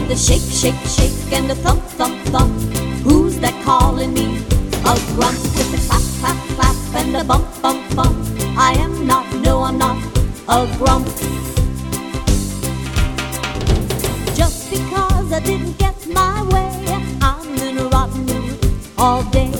the shake, shake, shake, and the thump, thump, thump. Who's that calling me a grump? With the clap, clap, clap, and the bump, bump, bump. I am not, no, I'm not a grump. Just because I didn't get my way, I'm in a rotten mood all day.